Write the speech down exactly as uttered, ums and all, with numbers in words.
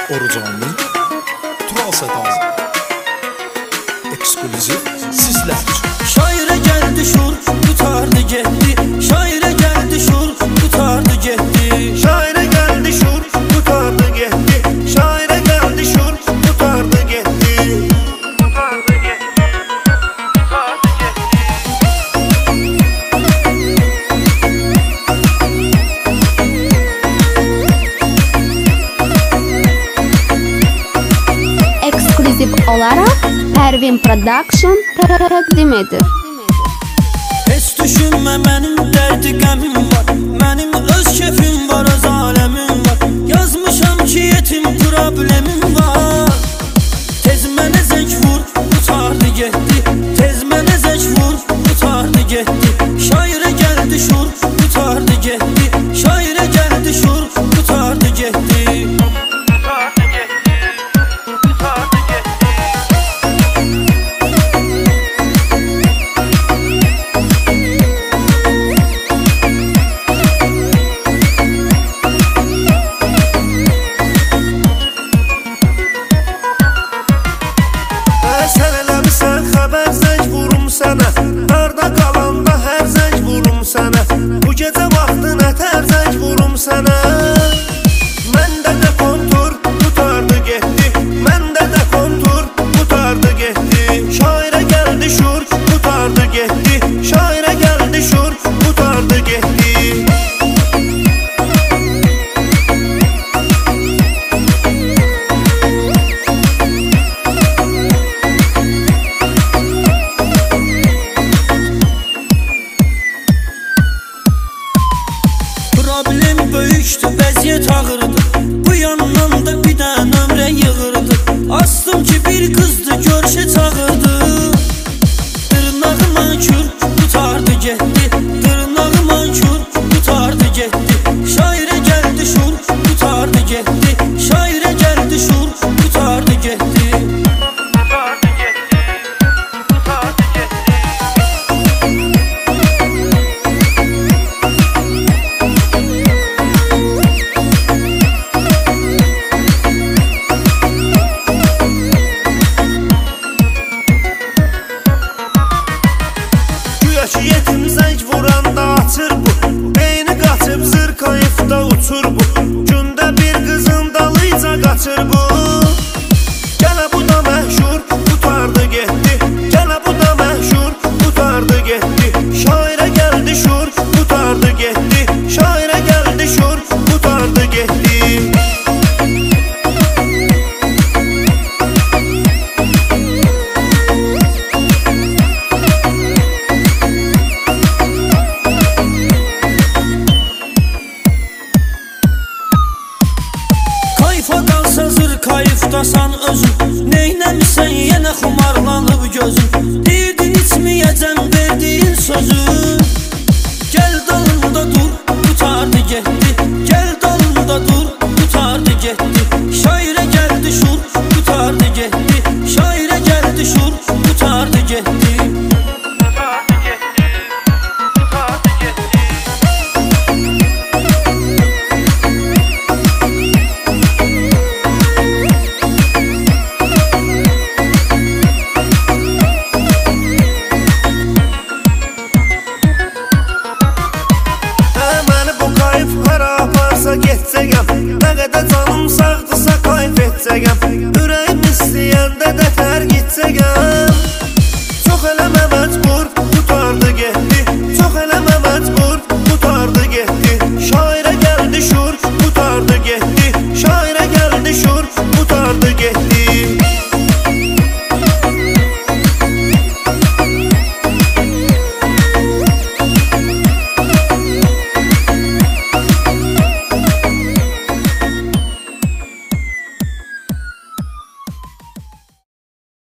Orucanlı, Tural Sədalı Ekskluziv sizlər üçün. Şairə gəldi şur, tutardı getdi. Şairə gəldi şur, tutardı getdi. Şairə gəldi şur, tutardı getdi. Şairə gəldi şur, tutardı getdi. Tutardı getdi, tutardı getdi. Ekskluziv olarak Pervin Production təqdim edir. Heç düşünmə mənim dərdi qəmim var. Mənim öz kefim var, öz aləmim var. Yazmışam ki yetim problemim var. Tez mənə zəng vur, tutardı getdi. Tez mənə zəng vur, tutardı getdi. Şairə gəldi şur, tutardı getdi. Şairə gəldi şur, tutardı getdi. Sən eləmirsən xəbər, zəng vurum sənə. Harda qalanda hər zəng vurum sənə. Bu gecə vaxtı nətər zəng vurum sənə. Məndə də kontur, tutardı getdi. Məndə də kontur, tutardı getdi. Şairə gəldi şur, tutardı getdi. Şairə gəldi şur, tutardı getdi. Problem böyükdü, vəziyyət ağırdı. Bu yandan da bir dən ömrə yığırdı. Astım ki bir qızdı, görüşə çağırdı. Dırnağıma kür, tutardı getdi. Dırnağıma kür, tutardı getdi. Şairə gəldi şur, tutardı getdi. Şairə gəldi şur, tutardı getdi. Tutardı getdi, tutardı getdi. Güya ki yetim zəng vuranda açır bu. Beyni qaçıb zırkayıfda uçur bu. Gündə bir qızın dalıca qaçır bu. Gələ bu da məşhur, tutardı getdi. Gələ bu da məşhur, tutardı getdi. Şairə gəldi şur, tutardı getdi. Şairə gəldi şur, tutardı getdi. Kayfa qalsa zır kayıfdasan özün. Neynəmisən yenə xumarlanıb gözün. Deyirdin içməyəcəm verdiyin sözü. Gəl dalımda dur, tutardı getdi. Gəl dalımda dur, tutardı getdi. Şairə gəldi şur, tutardı getdi. Şairə gəldi şur, tutardı getdi. Tutardı getdi, tutardı getdi. Məni bu kayıf hara aparsa getcəyəm. Nə qədər canım sağdırsa kayf etcəyəm. Ürəyim istəyəndə də